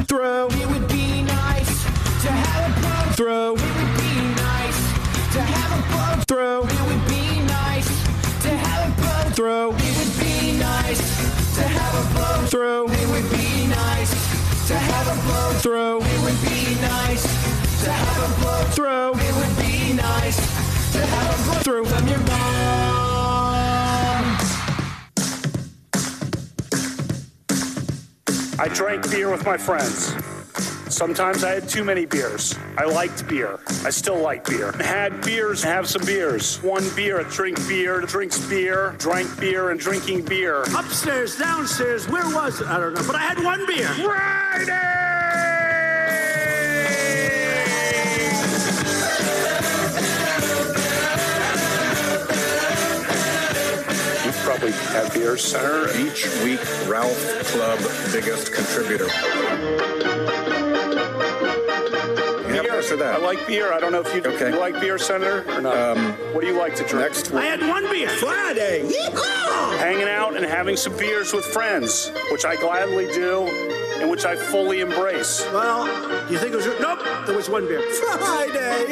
Throw. It would be nice to have a boat. Throw. It would be nice to have a boat. Throw. It would be nice to have a boat. Throw. It would be nice to have a boat. Throw. It would be nice to have a boat. Throw. It would be nice to have a boat. Throw. It would be nice to have a boat. Throw. From your mom. I drank beer with my friends. Sometimes I had too many beers. I liked beer. I still like beer. Had beers, have some beers. One beer, drink beer, drinks beer, drank beer, and drinking beer. Upstairs, downstairs, where was it? I don't know, but I had one beer. Friday! You probably have beers, Senator. Each week, Ralph Club biggest contributor. Beer. That. I like beer. I don't know if you, okay. You like beer, Senator, or not. What do you like to drink? Next I had one beer. Friday. Yeehaw! Hanging out and having some beers with friends, which I gladly do and which I fully embrace. Well, do you think it was... Nope, there was one beer. Friday.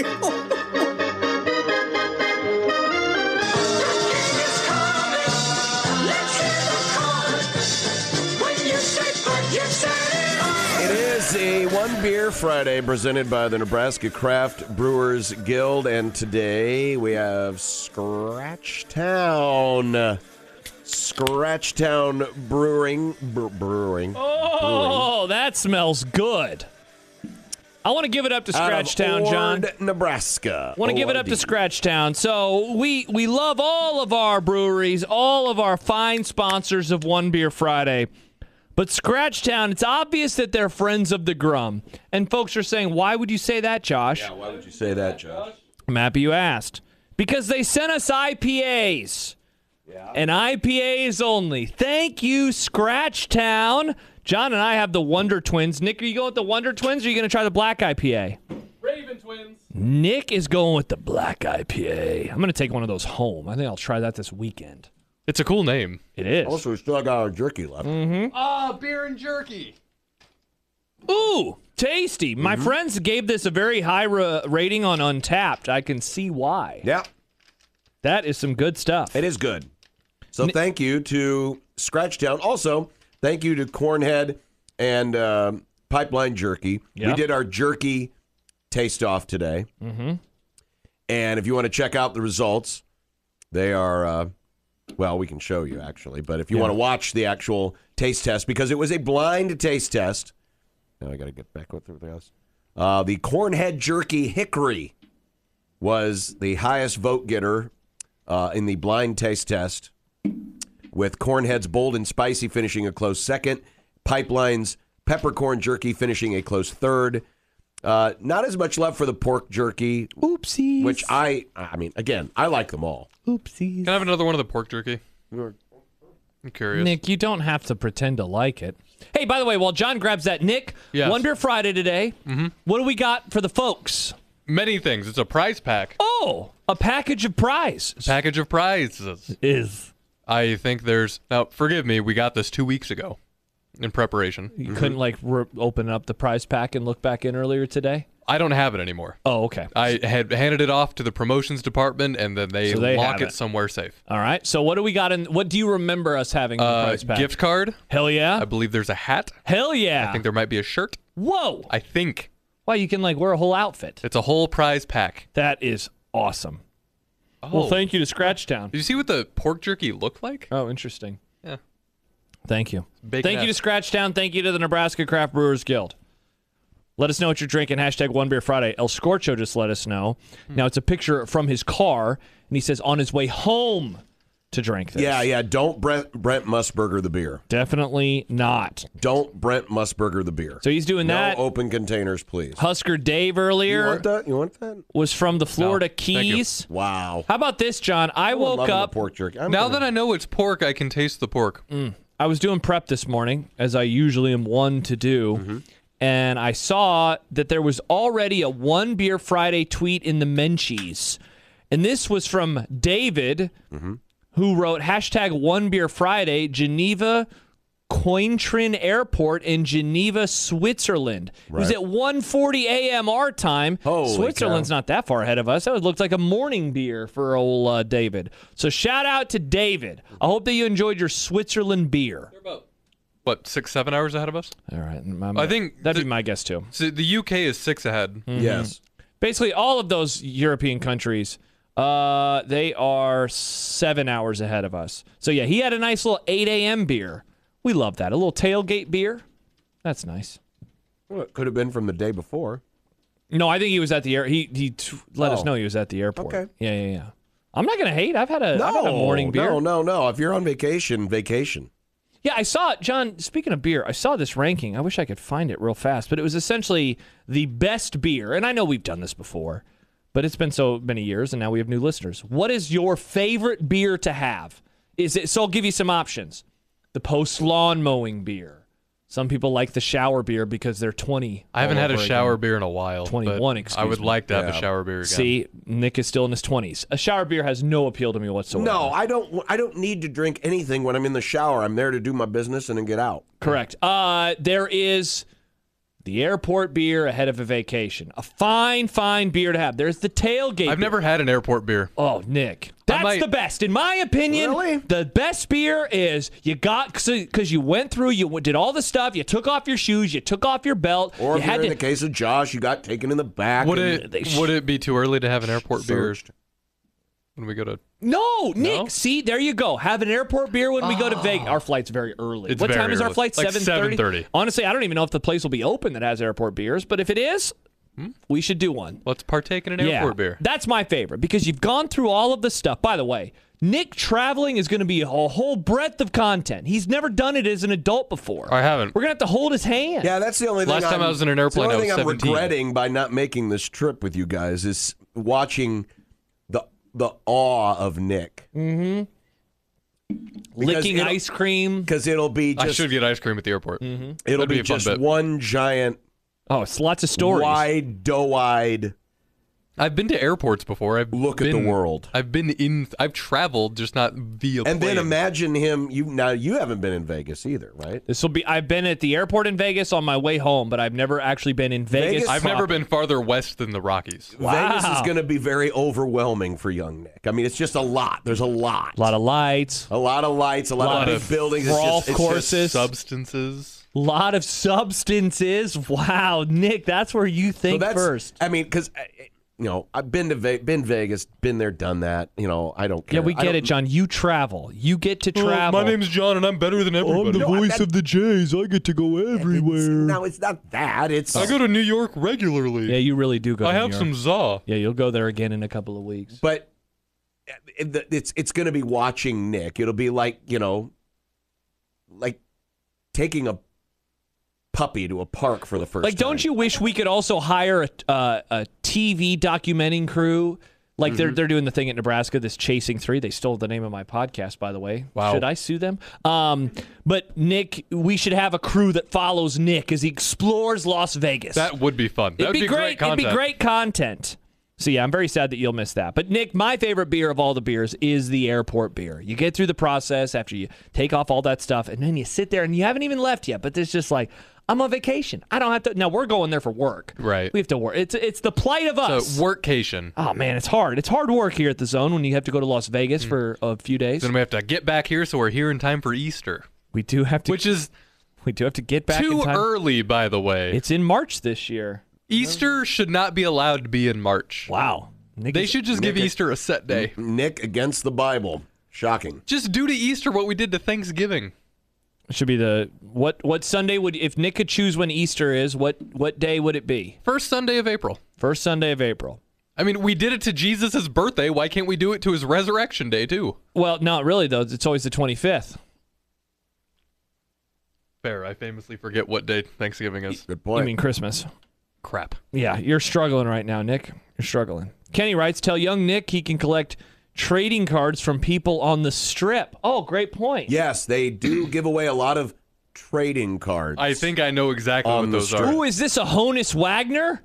It is a One Beer Friday presented by the Nebraska Craft Brewers Guild, and today we have Scratchtown Brewing. Oh, that smells good. I want to give it up to Scratchtown, John. Nebraska. Want to give it up to Scratchtown. So we love all of our breweries, all of our fine sponsors of One Beer Friday. But Scratchtown, it's obvious that they're friends of the Grum. And folks are saying, why would you say that, Josh? Yeah, why would you say that, Josh? I'm happy you asked. Because they sent us IPAs. Yeah. And IPAs only. Thank you, Scratchtown. John and I have the Wonder Twins. Nick, are you going with the Wonder Twins, or are you going to try the Black IPA? Raven Twins. Nick is going with the Black IPA. I'm going to take one of those home. I think I'll try that this weekend. It's a cool name. It is. Also, we still got our jerky left. Mm-hmm. Beer and jerky. Ooh, tasty. My friends gave this a very high rating on Untapped. I can see why. Yeah. That is some good stuff. It is good. So thank you to Scratchtown. Also, thank you to Cornhead and Pipeline Jerky. Yep. We did our jerky taste-off today. Mm-hmm. And if you want to check out the results, they are... well, we can show you, actually. But if you want to watch the actual taste test, because it was a blind taste test. Now I got to get back with everything else. The Cornhead Jerky Hickory was the highest vote getter in the blind taste test, with Cornhead's Bold and Spicy finishing a close second, Pipeline's Peppercorn Jerky finishing a close third. Not as much love for the pork jerky. Oopsies. Which I mean, again, I like them all. Oopsies. Can I have another one of the pork jerky? I'm curious. Nick, you don't have to pretend to like it. Hey, by the way, while John grabs that, Nick, Yes. One Beer Friday today. Mm-hmm. What do we got for the folks? Many things. It's a prize pack. Oh, a package of prizes. Package of prizes. I think there's... Now, forgive me, we got this 2 weeks ago in preparation. You couldn't, open up the prize pack and look back in earlier today? I don't have it anymore. Oh, okay. I had handed it off to the promotions department, and then they lock it somewhere safe. All right. So what do we got in? What do you remember us having in the prize pack? Gift card. Hell yeah. I believe there's a hat. Hell yeah. I think there might be a shirt. Whoa. I think. Wow, you can wear a whole outfit. It's a whole prize pack. That is awesome. Oh. Well, thank you to Scratchtown. Did you see what the pork jerky looked like? Oh, interesting. Yeah. Thank you. Bacon Thank you to Scratchtown. Thank you to the Nebraska Craft Brewers Guild. Let us know what you're drinking. Hashtag One Beer Friday. El Scorcho just let us know. Now, it's a picture from his car, and he says on his way home to drink this. Yeah. Don't Brent Musburger the beer. Definitely not. Don't Brent Musburger the beer. So he's doing that. No open containers, please. Husker Dave earlier. You want that? Was from the Florida No, thank you. Keys. Wow. How about this, John? I woke up. Pork jerky. Now that I know it's pork, I can taste the pork. I was doing prep this morning, as I usually am one to do, and I saw that there was already a One Beer Friday tweet in the Menchies. And this was from David, who wrote, hashtag One Beer Friday, Geneva Cointrin Airport in Geneva, Switzerland. It was at 1:40 a.m. our time. Holy Switzerland's cow. not that far ahead of us. That would look like a morning beer for old David. So shout out to David. I hope that you enjoyed your Switzerland beer. They're about, what, 6-7 hours ahead of us? All right. I think that'd be my guess too. So the UK is 6 ahead. Yes. Basically, all of those European countries, they are 7 hours ahead of us. So yeah, he had a nice little 8 a.m. beer. We love that. A little tailgate beer. That's nice. Well, it could have been from the day before. No, I think he was at the air. He let us know he was at the airport. Okay. Yeah. I'm not gonna hate. I've had a morning beer. No. If you're on vacation. Yeah, I saw it, John. Speaking of beer, I saw this ranking. I wish I could find it real fast, but it was essentially the best beer. And I know we've done this before, but it's been so many years, and now we have new listeners. What is your favorite beer to have? So I'll give you some options. The post lawn mowing beer. Some people like the shower beer because they're 20. I haven't had a shower again. beer in a while. 21, but excuse I would me. like to have a shower beer again. See, Nick is still in his 20s. A shower beer has no appeal to me whatsoever. No, I don't need to drink anything when I'm in the shower. I'm there to do my business and then get out. Correct. There is the airport beer ahead of a vacation. A fine beer to have. There's the tailgate. I've never had an airport beer. Oh, Nick. That's the best. In my opinion, Really? the best beer is you got, because you went through, you did all the stuff, you took off your shoes, you took off your belt. Or you if you're in the case of Josh, you got taken in the back. Would and it be too early to have an airport beer searched. when we go to? No, Nick. No? See, there you go. Have an airport beer when we go to Vegas. Our flight's very early. It's What very time is our early. flight? Like 7:30? Honestly, I don't even know if the place will be open that has airport beers, but if it is, we should do one. Let's partake in an airport beer. That's my favorite because you've gone through all of the stuff. By the way, Nick traveling is going to be a whole breadth of content. He's never done it as an adult before. I haven't. We're going to have to hold his hand. Yeah, that's the only thing. Last time I was in an airplane, the only I was thing I'm 17. regretting by not making this trip with you guys is watching the awe of Nick. Licking it'll- ice cream. Because it'll be just I should get ice cream at the airport. it'll That'd be be a fun just bit. one giant Oh, it's lots of stories. wide, doe-eyed I've been to airports before. look at the world. I've traveled, just not via And then plane. imagine him. You haven't been in Vegas either, right? I've been at the airport in Vegas on my way home, but I've never actually been in Vegas. Vegas- I've never been farther west than the Rockies. Vegas is going to be very overwhelming for young Nick. I mean, it's just a lot. There's a lot. A lot of lights, A lot of lights, a lot of big buildings. golf it's courses. Substances. a lot of substances. Wow, Nick, that's where you think first. I mean, because I've been to been Vegas, been there, done that. I don't care. Yeah, we get it, John. You travel. You get to travel. My name's John, and I'm better than everybody. of the Jays. I get to go everywhere. No, it's not that. It's I go to New York regularly. Yeah, you really do go. I to have New some York. za. Yeah, you'll go there again in a couple of weeks. But it's going to be watching Nick. It'll be like like taking a puppy to a park for the first time. Like, don't you wish we could also hire a TV documenting crew? Like they're doing the thing at Nebraska, this Chasing 3. They stole the name of my podcast, by the way. Wow. Should I sue them? But Nick, we should have a crew that follows Nick as he explores Las Vegas. That would be fun. That It'd would be great content. It'd be great content. So yeah, I'm very sad that you'll miss that. But Nick, my favorite beer of all the beers is the airport beer. You get through the process after you take off all that stuff, and then you sit there and you haven't even left yet. But there's just like, I'm on vacation. I don't have to. Now we're going there for work. Right. We have to work. It's the plight of us. So workcation. Oh man, it's hard. It's hard work here at the Zone when you have to go to Las Vegas for a few days. Then we have to get back here, so we're here in time for Easter, We do have to. which is we do have to get back in too time. early, by the way. It's in March this year. Easter should not be allowed to be in March. Wow. Nick They is- should just give Nick- Easter a set day. Nick against the Bible. Shocking. Just do to Easter what we did to Thanksgiving. Should be the what Sunday would, if Nick could choose when Easter is, what day would it be? First Sunday of April. First Sunday of April. I mean, we did it to Jesus' birthday. Why can't we do it to his resurrection day, too? Well, not really though. It's always the 25th. Fair. I famously forget what day Thanksgiving is. Good You point. mean Christmas? Crap. Yeah, you're struggling right now, Nick. You're struggling. Kenny writes, tell young Nick he can collect trading cards from people on the strip. Oh, great point. Yes, they do give away a lot of trading cards. I think I know exactly On what the those strip. are. Ooh, is this a Honus Wagner?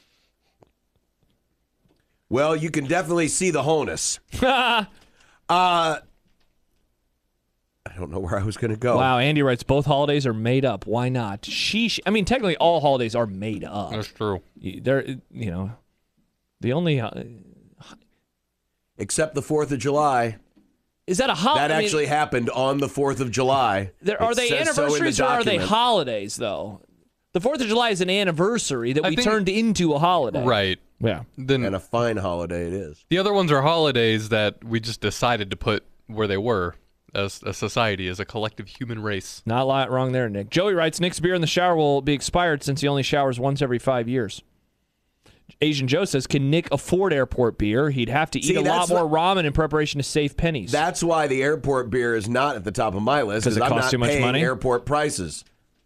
Well, you can definitely see the honus. I don't know where I was going to go. Wow, Andy writes, both holidays are made up. Why not? Sheesh. I mean, technically, all holidays are made up. That's true. They're, the only... Except the 4th of July. Is that a holiday? That actually happened on the 4th of July. Are It they says so in the anniversaries or are they document. holidays, though? The 4th of July is an anniversary that I we think- turned into a holiday. Right. Yeah. Then And a fine holiday it is. the other ones are holidays that we just decided to put where they were as a society, as a collective human race. Not a lot wrong there, Nick. Joey writes, Nick's beer in the shower will be expired since he only showers once every 5 years. Asian Joe says, can Nick afford airport beer? He'd have to eat a lot more ramen in preparation to save pennies. That's why the airport beer is not at the top of my list. 'Cause it I'm costs not too much paying money? airport prices.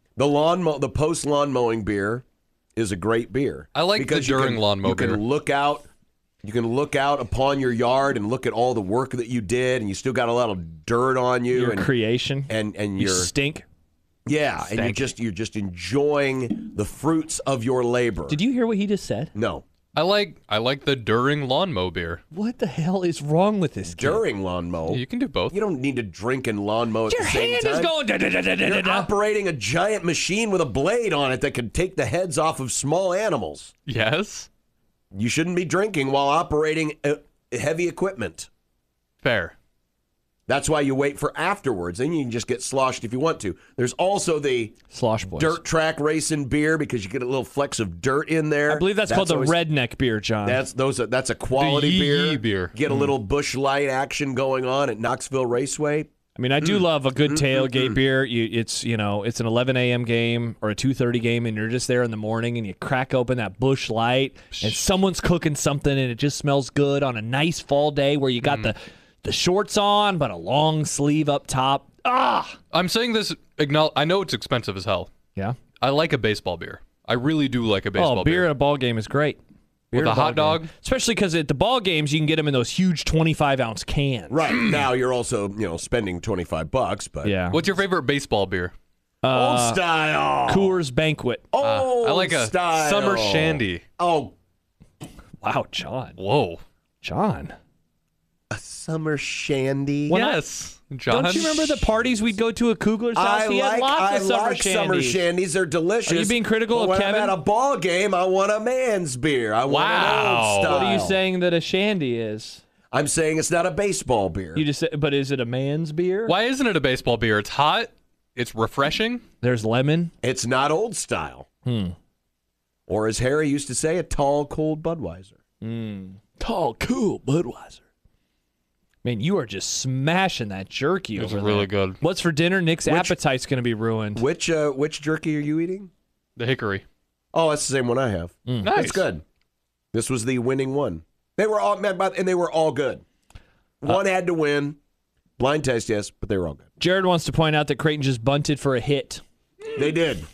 The post lawn mowing beer is a great beer. I like the because you during can- lawn mow you beer. can look out. You can look out upon your yard and look at all the work that you did, and you still got a lot of dirt on you. Your and creation. and You you're stink. yeah, and you're just enjoying the fruits of your labor. Did you hear what he just said? No. I like the during lawn mow beer. What the hell is wrong with this kid? During lawn mow. You can do both. You don't need to drink and lawn mow at Your the same hand time. is going da-da-da-da-da-da. You're operating a giant machine with a blade on it that can take the heads off of small animals. Yes. You shouldn't be drinking while operating heavy equipment. Fair. That's why you wait for afterwards. Then you can just get sloshed if you want to. There's also the Slosh boys. dirt track racing beer because you get a little flecks of dirt in there. I believe that's called the always- redneck beer, John. That's a quality The beer. yee beer. Get a little Busch Light action going on at Knoxville Raceway. I mean, I do love a good tailgate beer. It's an 11 a.m. game or a 2:30 game, and you're just there in the morning, and you crack open that Busch Light, and someone's cooking something, and it just smells good on a nice fall day where you got the shorts on, but a long sleeve up top. Ah, I'm saying this. I know it's expensive as hell. yeah. I like a baseball beer. I really do like a baseball Oh, beer at a ball game is great. Beer With at a ball hot dog? game. Especially because at the ball games you can get them in those huge 25-ounce cans. Right. Now you're also, spending $25, but Yeah. What's your favorite baseball beer? old style. Coors Banquet. Old I like a style. summer shandy. Oh, Wow, John. Whoa. John. a summer shandy. Yes. John. Don't you remember the parties we'd go to at Kugler's house? I He had lots of like summer shandies. They're delicious. Are you being critical But of when Kevin? I'm at a ball game, I want a man's beer. I want an Wow. old style. What are you saying that a shandy is? I'm saying it's not a baseball beer. You just said, but is it a man's beer? Why isn't it a baseball beer? It's hot. It's refreshing. There's lemon. It's not old style. Or as Harry used to say, a tall, cold Budweiser. Tall, cool Budweiser. Man, you are just smashing that jerky It's over there. really good. What's for dinner? Nick's appetite's going to be ruined. Which jerky are you eating? The hickory. Oh, that's the same one I have. Nice. That's good. This was the winning one. They were all good. One had to win. Blind test, yes, but they were all good. Jared wants to point out that Creighton just bunted for a hit. They did.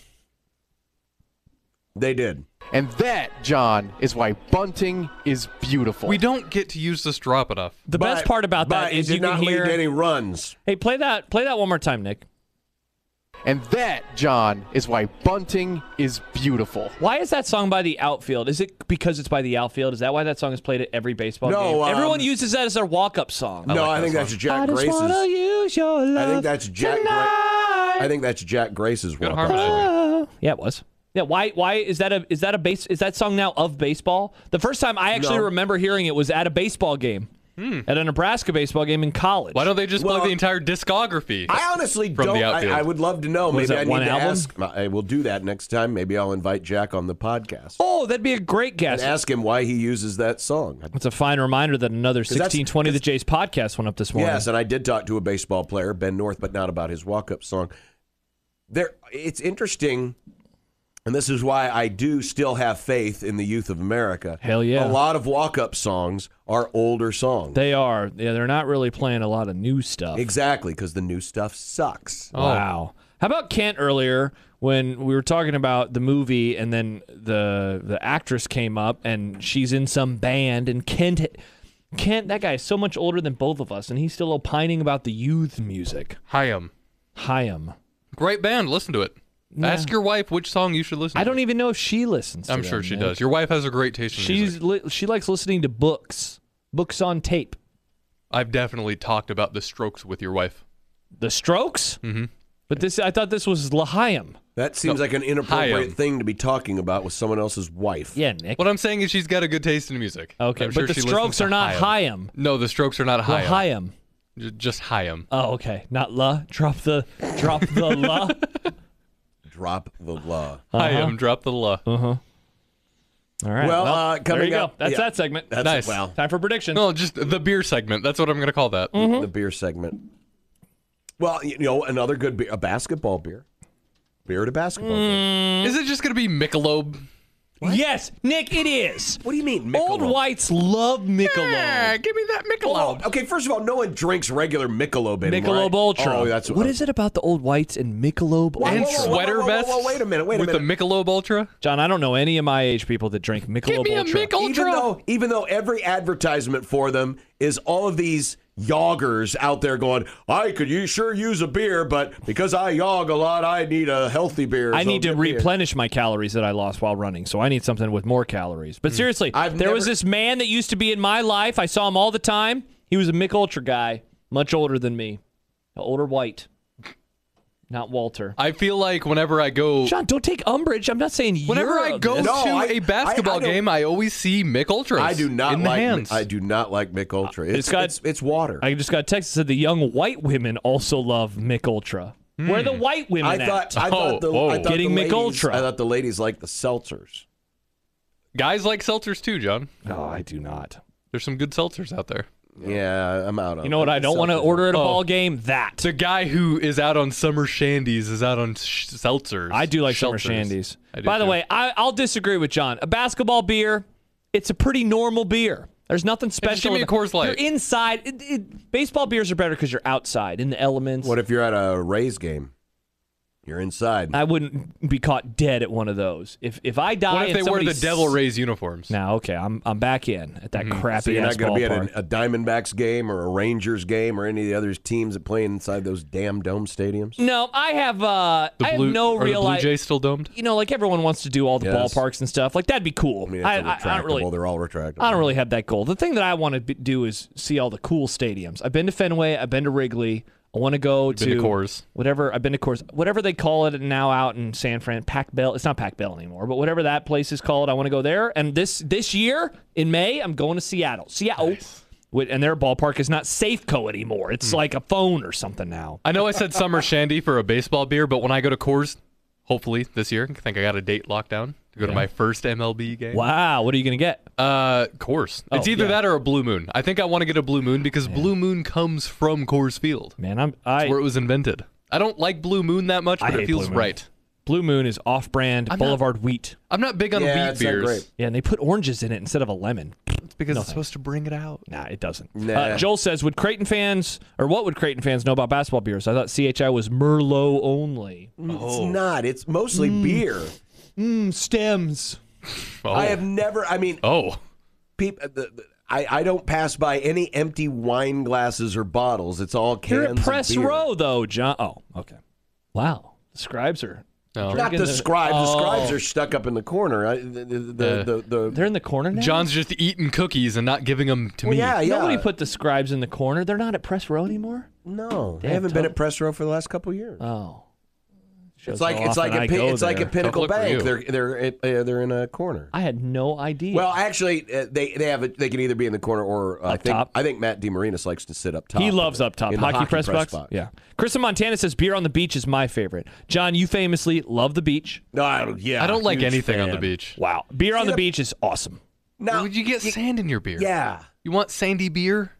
They did. And that, John, is why bunting is beautiful. We don't get to use this drop enough. The best part about that it is did you can not hear. lead to any runs. Hey, play that one more time, Nick. And that, John, is why bunting is beautiful. Why is that song by the Outfield? Is it because it's by the Outfield? Is that why that song is played at every baseball No, game? Everyone uses that as their walk-up song. No, I think that's Jack Grace's. use your love I think that's Jack. I think that's Jack Grace's Good walk-up harmony. song. Yeah, it was. Yeah, why is that that song now of baseball? The first time I actually No. remember hearing it was at a baseball game. At a Nebraska baseball game in college. Why don't they just Well, play the entire discography? I honestly From the don't. outfield. I would love to know. Was Maybe that I need one to album? ask. I will do that next time. Maybe I'll invite Jack on the podcast Oh, that'd be a great guess. and ask him why he uses that song. It's a fine reminder that another 1620 The Jays podcast went up this morning. Yes, and I did talk to a baseball player, Ben North, but not about his walk-up song. It's interesting, and this is why I do still have faith in the youth of America. Hell yeah. A lot of walk-up songs are older songs. They are. Yeah, they're not really playing a lot of new stuff. Exactly, because the new stuff sucks. Wow. How about Kent earlier when we were talking about the movie and then the actress came up and she's in some band and Kent, that guy is so much older than both of us and he's still opining about the youth music. Hyam. Hyam. Great band. Listen to it. Ask your wife which song you should listen to. I don't even know if she listens to I'm them, sure she Nick. does. Your wife has a great taste in music. She likes listening to books on tape. I've definitely talked about the Strokes with your wife. The Strokes? Mm-hmm. But I thought this was L'Chaim. That seems like an inappropriate Chaim. thing to be talking about with someone else's wife. Yeah, Nick. What I'm saying is she's got a good taste in music. Okay, I'm but sure the she Strokes listens are to not Chaim. Chaim. No, the Strokes are not Chaim. L'Chaim. Just Chaim. Oh, okay. Not La. Drop the La. Drop the law. Chaim, drop the la. All right. Well, there coming you go. up- That's yeah. that segment. That's Nice. Well, Time for predictions. No, just the beer segment. That's what I'm going to call that. the beer segment. Well, another good beer, a basketball beer. Beer to basketball beer. Is it just going to be Michelob? Yes, Nick, it is. What do you mean, Michelob? Old whites love Michelob. Give me that Oh, Michelob. okay, first of all, no one drinks regular Michelob anymore. Michelob right? Ultra. Oh, that's What is it about the old whites and Michelob Whoa, And whoa, Ultra? whoa, sweater whoa, whoa, vests? whoa, wait a minute. With the Michelob Ultra? John, I don't know any of my age people that drink Michelob Give me a Ultra. Mich Ultra. Even though every advertisement for them is all of these yoggers out there going, I could sure use a beer, but because I yog a lot, I need a healthy beer. I so need to get me a- replenish my calories that I lost while running, so I need something with more calories. But seriously, there was this man that used to be in my life. I saw him all the time. He was a Mich Ultra guy, much older than me. An older white. Not Walter. I feel like whenever I go... John, don't take umbrage. I'm not saying Whenever you're I go this. No, to I- a basketball I don't- game, I always see Mich Ultras I do not in the like. hands. I do not like Mich Ultra. got- It's water. I just got a text that said the young white women also love Mich Ultra. Where are the white women I thought. at? I thought the. whoa. I thought Getting the Mich ladies, Ultra. I thought the ladies like the seltzers. Guys like seltzers too, John. No, I do not. There's some good seltzers out there. Yeah, I'm out on. You know what I don't want to seltzers. order at a Oh. ball game? That. The guy who is out on summer shandies is out on seltzers. I do like summer Shelters. shandies. I do By the too. way, I'll disagree with John. A basketball beer, it's a pretty normal beer. There's nothing special. give me a Coors Light. You're inside. Baseball beers are better because you're outside in the elements. What if you're at a Rays game? You're inside. I wouldn't be caught dead at one of those. If I die, What if and they wear the somebody's- Devil Rays uniforms? Now, okay, I'm back in at that so crappy you're ass not going to be ballpark. at a Diamondbacks game or a Rangers game or any of the other teams that play inside those damn dome stadiums. No, I have. I have no are real. the Blue Jays still domed? You know, like everyone wants to do all the Yes. ballparks and stuff. Like that'd be cool. I mean, I it's don't retractable. really. They're all retractable. I don't really have that goal. The thing that I want to do is see all the cool stadiums. I've been to Fenway. I've been to Wrigley. I want to go Been to Coors. Whatever. I've been to Coors. Whatever they call it now out in San Fran. Pac Bell. It's not Pac Bell anymore, but whatever that place is called, I want to go there. And this year in May, I'm going to Seattle. Seattle. And their ballpark is not Safeco anymore. It's like a phone or something now. I know I said summer shandy for a baseball beer, but when I go to Coors, hopefully this year, I think I got a date locked down to go to my first MLB game. Wow. What are you going to get? Coors. It's either that or a Blue Moon. I think I want to get a Blue Moon because Blue Moon comes from Coors Field. Man, That's where it was invented. I don't like Blue Moon that much, but hate it feels Blue Moon. right. Blue Moon is off-brand Boulevard wheat. I'm not big on Yeah, wheat it's not beers. great. Yeah, and they put oranges in it instead of a lemon. It's because it's supposed to bring it out. Nah, it doesn't. Nah. Joel says, what would Creighton fans know about basketball beers? I thought CHI was Merlot only. It's not. It's mostly beer. Stems. Oh. I have never. I mean, people. I don't pass by any empty wine glasses or bottles. It's all cans. You're at of Press beer. Row, though, John. Oh, okay. Wow. The scribes are... No. Not the scribes. The Oh. scribes are stuck up in the corner. They're in the corner now? John's just eating cookies and not giving them to Well, me. yeah. Nobody put the scribes in the corner. They're not at Press Row anymore? No, they Damn, haven't been Tom. at Press Row for the last couple of years. Oh. It's like at Pinnacle Look for Bank. you. They're in a corner. I had no idea. Well, actually, they can either be in the corner or Up top? I think Matt DeMarinis likes to sit up top. He loves up top. in the Hockey press box? Yeah. Chris in Montana says beer on the beach is my favorite. John, you famously love the beach. No, I don't like huge anything on fan. the beach. Wow. Beer on the beach is awesome. Now, Would you get sand in your beer? yeah, You want sandy beer?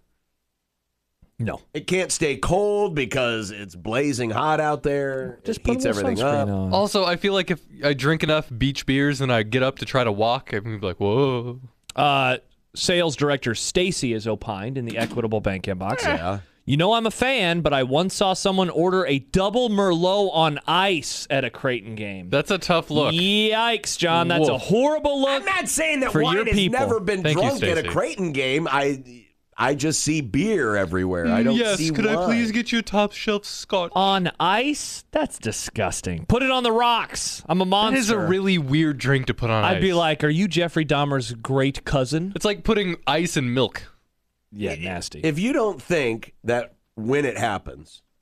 No. it can't stay cold because it's blazing hot out there. Just it put heats a little everything sunscreen up. on. Also, I feel like if I drink enough beach beers and I get up to try to walk, I'm going to be like, whoa. Sales director Stacy is opined in the Equitable Bank inbox. Yeah. You know I'm a fan, but I once saw someone order a double Merlot on ice at a Creighton game. That's a tough look. Yikes, John. That's a Whoa. horrible look. I'm not saying that for wine your has people. never been Thank you, drunk at a Stacey. Creighton game. I just see beer everywhere. I don't yes, see could wine. I please get you a top shelf scotch? On ice? That's disgusting. Put it on the rocks. I'm a monster. That is a really weird drink to put on ice. I'd be like, are you Jeffrey Dahmer's great cousin? It's like putting ice in milk. Yeah, nasty. If you don't think that when it happens,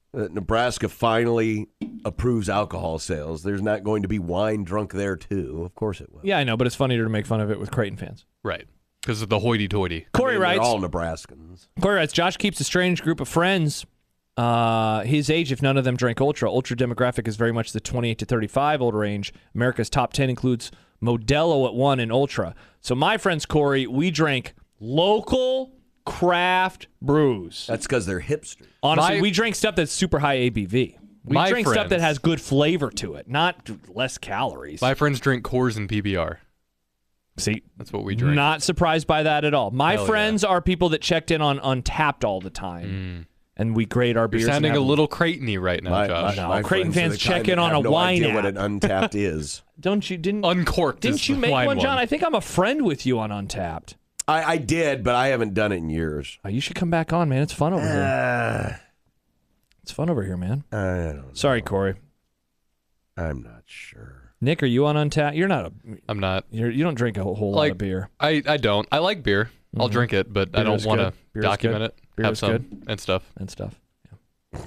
that Nebraska finally approves alcohol sales. There's not going to be wine drunk there, too. Of course it will. Yeah, I know, but it's funnier to make fun of it with Creighton fans. Right. Because of the hoity-toity. Corey writes, they're all Nebraskans. Corey writes, Josh keeps a strange group of friends his age if none of them drank Ultra. Ultra demographic is very much the 28 to 35 old range. America's top 10 includes Modelo at 1 in Ultra. So my friends, Corey, we drank local craft brews. That's because they're hipsters. Honestly, we drank stuff that's super high ABV. We drink stuff that has good flavor to it, not less calories. My friends drink Coors and PBR. See, that's what we drink. Not surprised by that at all. My friends are people that checked in on Untapped all the time, and we grade our beers. You're sounding a little Creighton-y right now, Josh. No, Creighton fans check in on a wine app. What an Untapped is? Uncorked? Didn't you make one, John? I think I'm a friend with you on Untapped. I did, but I haven't done it in years. You should come back on, man. It's fun over here. It's fun over here, man. I don't know. Sorry, Corey. I'm not sure. Nick, are you on Untapped? You're not. I'm not. You don't drink a whole lot of beer. I don't. I like beer. I'll drink it, but I don't want to document it. Beer have is some good. and stuff. Yeah.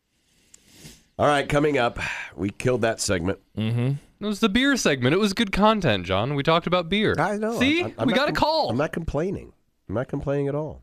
All right, coming up, we killed that segment. Mm-hmm. It was the beer segment. It was good content, John. We talked about beer. I know. See? We got a call. I'm not complaining. I'm not complaining at all.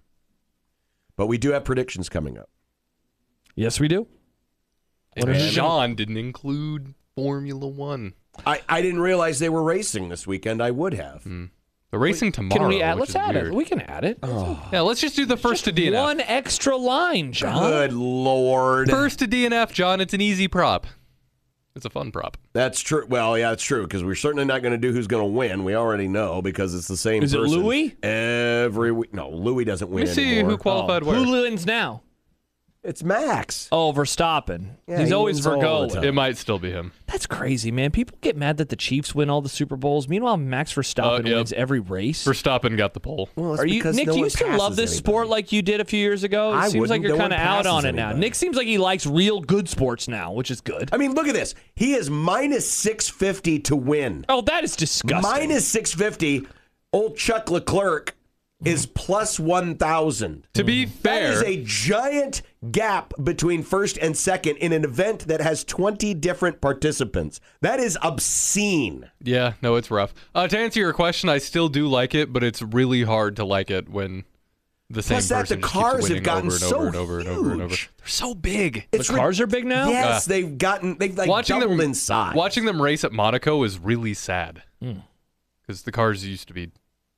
But we do have predictions coming up. Yes, we do. And John didn't include Formula One. I didn't realize they were racing this weekend. I would have. They're racing tomorrow. Can we add? Let's add it. We can add it. Yeah, let's just do the first to DNF. One extra line, John. Good Lord. First to DNF, John. It's an easy prop. It's a fun prop. That's true. Well, yeah, it's true, because we're certainly not going to do who's going to win. We already know, because it's the same person. Is it Louis? Every week. No, Louis doesn't win Let me see anymore. who qualified where. Who wins now? It's Max. Oh, Verstappen. Yeah, He's he always wins all the Vergo. time. It might still be him. That's crazy, man. People get mad that the Chiefs win all the Super Bowls. Meanwhile, Max Verstappen wins every race. Verstappen got the pole. Well, Are you, Nick, do you still love this sport like you did a few years ago? It seems like you're kind of out on it now. Nick seems like he likes real good sports now, which is good. I mean, look at this. He is minus 650 to win. Oh, that is disgusting. Minus 650. Old Chuck Leclerc is plus 1,000. To be fair, that is a giant gap between first and second in an event that has 20 different participants. That is obscene. Yeah, no, it's rough. To answer your question, I still do like it, but it's really hard to like it when the same Plus that person the just cars keeps have winning gotten over and so over and over and over and over. huge. They're so big. The cars are big now? Yes, they've like doubled in size. Watching them race at Monaco is really sad because the cars used to be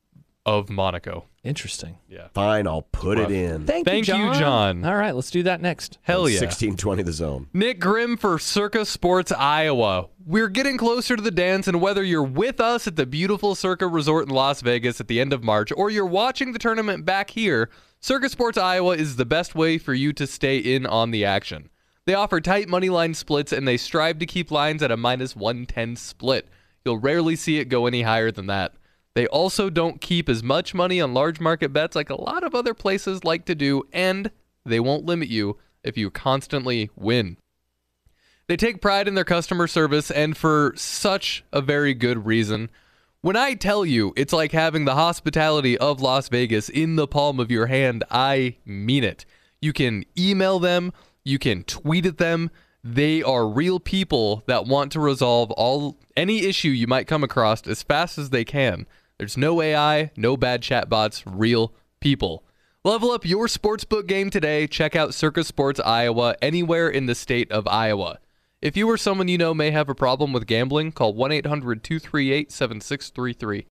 of Monaco. Interesting. Yeah. Fine, I'll put it in. Thank you, John. All right, let's do that next. Hell yeah. 1620 the zone. Nick Grimm for Circa Sports Iowa. We're getting closer to the dance, and whether you're with us at the beautiful Circa Resort in Las Vegas at the end of March or you're watching the tournament back here, Circa Sports Iowa is the best way for you to stay in on the action. They offer tight money line splits, and they strive to keep lines at a minus 110 split. You'll rarely see it go any higher than that. They also don't keep as much money on large market bets like a lot of other places like to do, and they won't limit you if you constantly win. They take pride in their customer service, and for such a very good reason. When I tell you it's like having the hospitality of Las Vegas in the palm of your hand, I mean it. You can email them, you can tweet at them. They are real people that want to resolve any issue you might come across as fast as they can. There's no AI, no bad chatbots, real people. Level up your sportsbook game today. Check out Circa Sports Iowa anywhere in the state of Iowa. If you or someone you know may have a problem with gambling, call 1-800-238-7633.